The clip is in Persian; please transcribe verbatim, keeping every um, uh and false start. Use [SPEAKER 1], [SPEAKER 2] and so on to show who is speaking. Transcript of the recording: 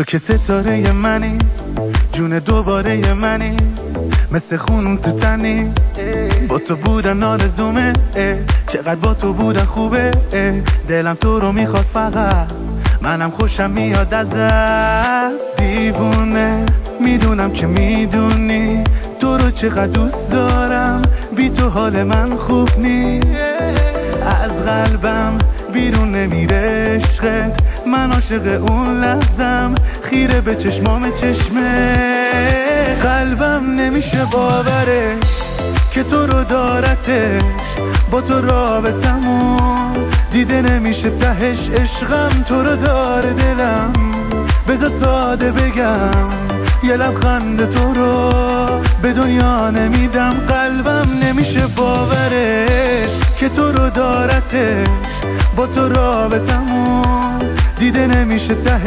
[SPEAKER 1] تو که ستاره منی، جون دوباره منی، مثل خونون تو تنی، با تو بودن آرزومه، چقدر با تو بودن خوبه، دلم تو رو میخواد فقط، منم خوشم میاد ازت. دیوونه میدونم که میدونی تو رو چقدر دوست دارم، بی تو حال من خوب نیست، از قلبم بیرون نمیره عشقت، من عاشق اون لحظم، خیره به چشمام چشمه، قلبم نمیشه باورش که تو رو دارتش، با تو رابطمون دیده نمیشه تهش، عشقم تو رو داره دلم، بذار ساده بگم یه لبخند تو رو به دنیا نمیدم، قلبم نمیشه باورش که تو رو دارتش، با تو رابطمون دیده نمیشه ته